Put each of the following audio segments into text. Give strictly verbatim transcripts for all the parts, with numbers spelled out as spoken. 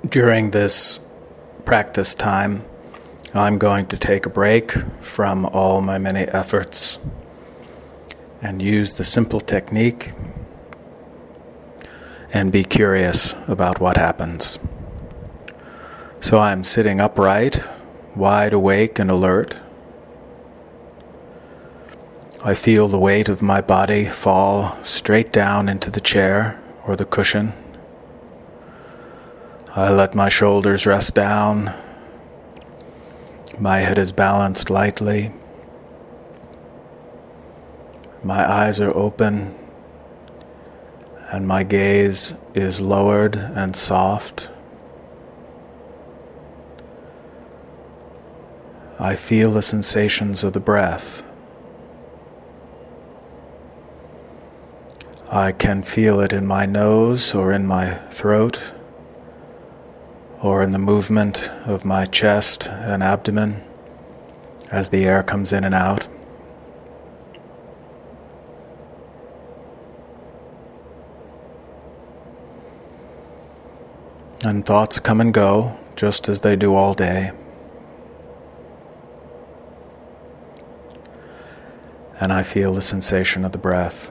During this practice time, I'm going to take a break from all my many efforts and use the simple technique and be curious about what happens. So I'm sitting upright, wide awake and alert. I feel the weight of my body fall straight down into the chair or the cushion. I let my shoulders rest down. My head is balanced lightly. My eyes are open, and my gaze is lowered and soft. I feel the sensations of the breath. I can feel it in my nose or in my throat, or in the movement of my chest and abdomen as the air comes in and out. And thoughts come and go, just as they do all day. And I feel the sensation of the breath.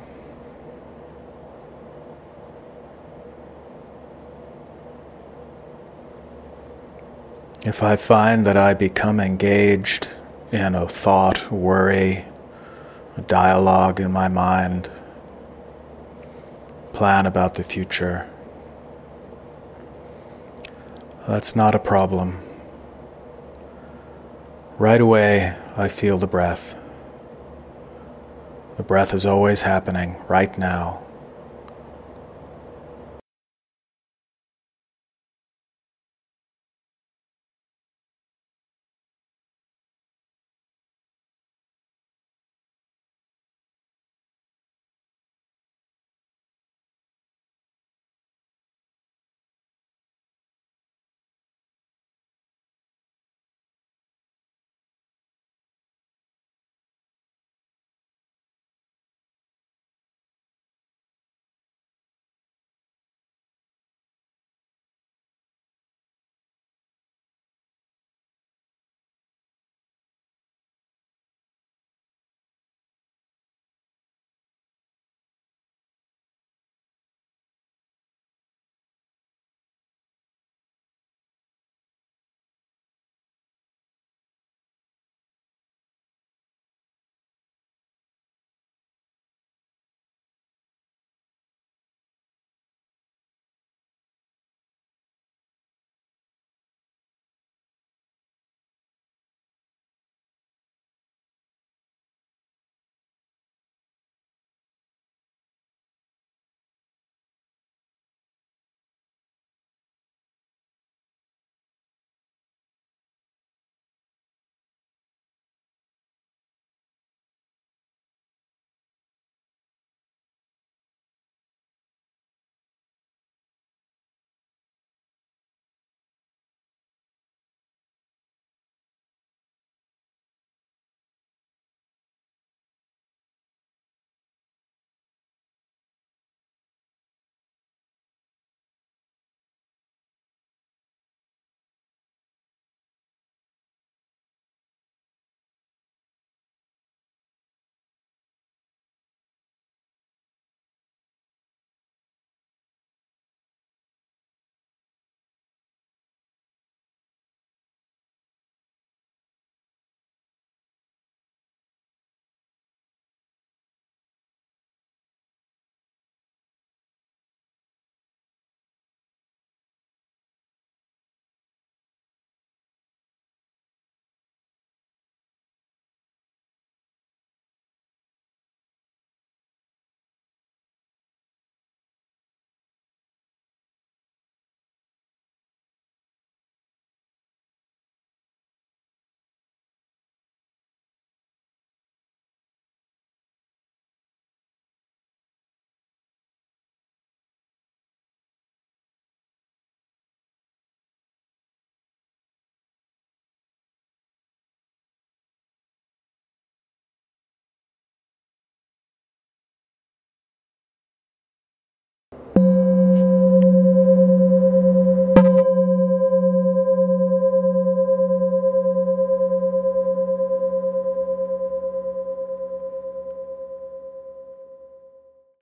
If I find that I become engaged in a thought, worry, a dialogue in my mind, plan about the future, that's not a problem. Right away, I feel the breath. The breath is always happening right now.